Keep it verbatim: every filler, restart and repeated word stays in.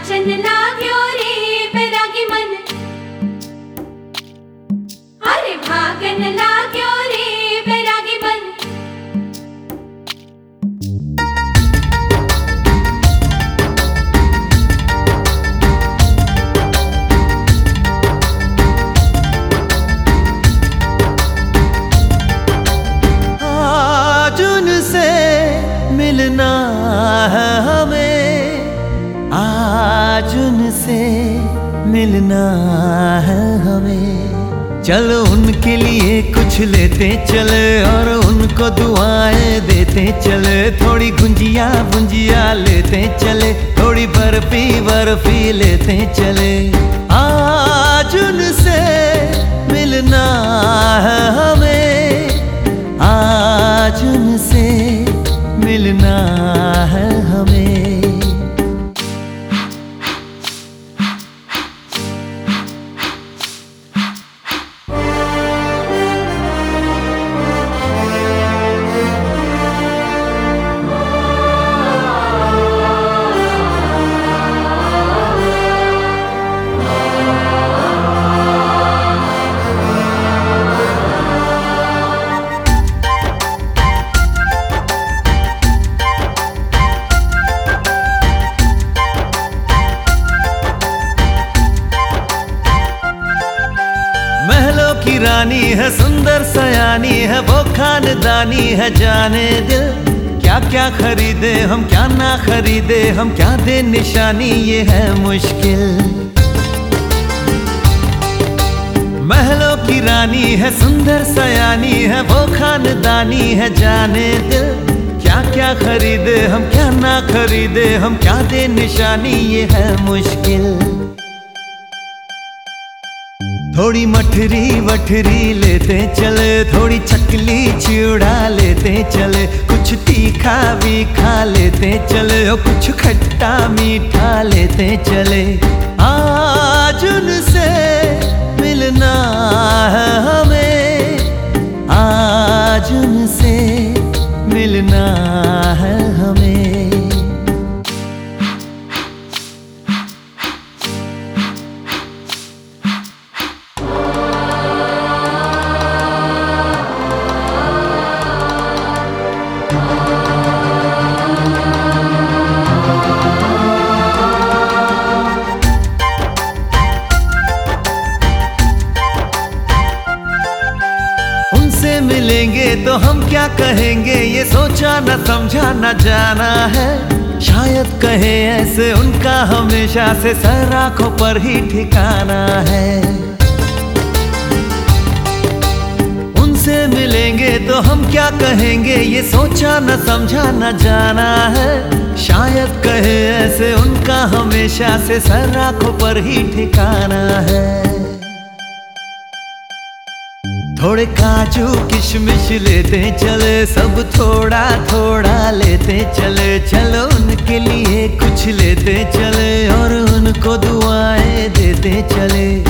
नाचन लाग्यो रे बैरागी मन, अरे भागन लाग्यो रे बैरागी मन। आज उनसे मिलना है हमें, आज उनसे मिलना है हमें। चलो उनके लिए कुछ लेते चले और उनको दुआएं देते चले। थोड़ी गुंजिया गुंजिया लेते चले, थोड़ी बर्फी बर्फी लेते चले। आज उनसे मिलना है हमें, आज उनसे मिलना है हमें। महलों की रानी है, सुंदर सयानी है, वो खानदानी है। जाने दिल क्या क्या खरीदे हम, क्या ना खरीदे हम, क्या दे निशानी, ये है मुश्किल। महलों की रानी है, सुंदर सयानी है, वो खानदानी है। जाने दिल क्या क्या खरीदे हम, क्या ना खरीदे हम, क्या दे निशानी, ये है मुश्किल। थोड़ी मठरी वठरी लेते चले, थोड़ी चकली चिड़ा लेते चले। कुछ तीखा भी खा लेते चले और कुछ खट्टा मीठा लेते चले। आज उनसे मिलना है हमें, आज उनसे मिलना है हमें। उनसे मिलेंगे तो हम क्या कहेंगे, ये सोचा न समझा न जाना है। शायद कहे ऐसे उनका हमेशा से सर आंखों पर ही ठिकाना है। उनसे मिलेंगे तो हम क्या कहेंगे, ये सोचा न समझा न जाना है। शायद कहे ऐसे उनका हमेशा से सर आंखों पर ही ठिकाना है। थोड़े काजू किशमिश लेते चले, सब थोड़ा थोड़ा लेते चले। चलो उनके लिए कुछ लेते चले और उनको दुआएं देते चले।